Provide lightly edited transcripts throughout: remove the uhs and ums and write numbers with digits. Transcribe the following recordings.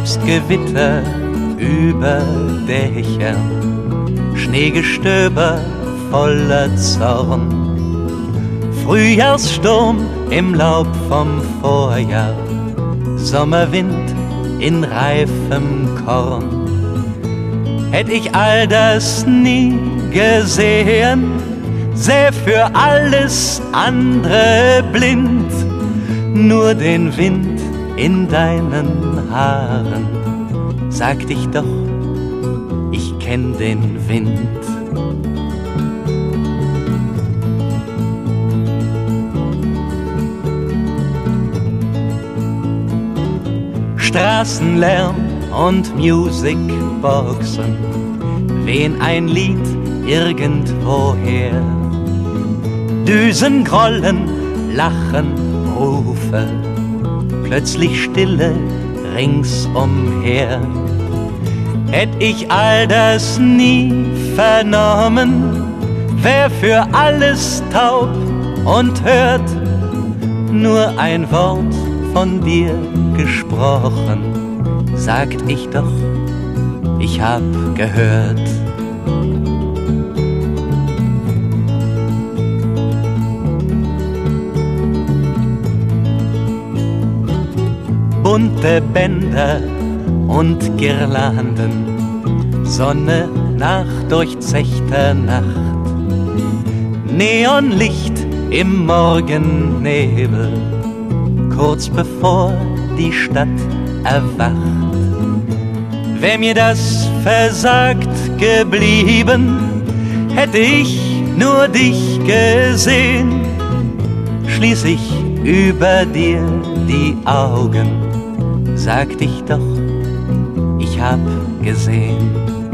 Herbstgewitter über Dächern, Schneegestöber voller Zorn, Frühjahrssturm im Laub vom Vorjahr, Sommerwind in reifem Korn. Hätt ich all das nie gesehen, säh für alles andere blind, nur den Wind in deinen Haaren, sagt ich doch, ich kenn den Wind. Straßenlärm und Musicboxen, wehn ein Lied irgendwoher. Düsen grollen, lachen, Rufe, plötzlich Stille ringsumher. Hätt ich all das nie vernommen, wär für alles taub und hört nur ein Wort von dir gesprochen, sagt ich doch, ich hab gehört. Bunte Bänder und Girlanden, Sonne nach durchzechter Nacht, Neonlicht im Morgennebel, kurz bevor die Stadt erwacht. Wär mir das versagt geblieben, hätte ich nur dich gesehen, schließ ich über dir die Augen, sagt ich doch, ich hab gesehen.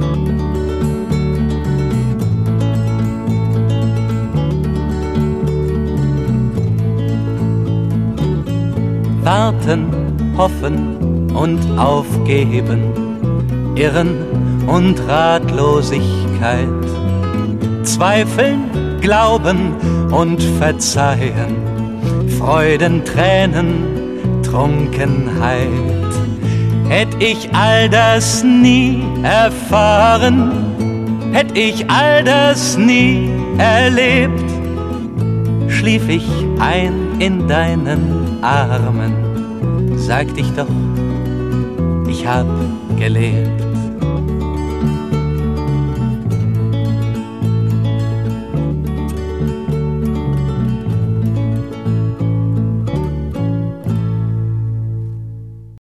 Warten, hoffen und aufgeben, Irren und Ratlosigkeit, Zweifeln, Glauben und Verzeihen, Freuden, Tränen, Trunkenheit. Hätt ich all das nie erfahren, hätt ich all das nie erlebt, schlief ich ein in deinen Armen, sagt ich doch, ich hab gelebt.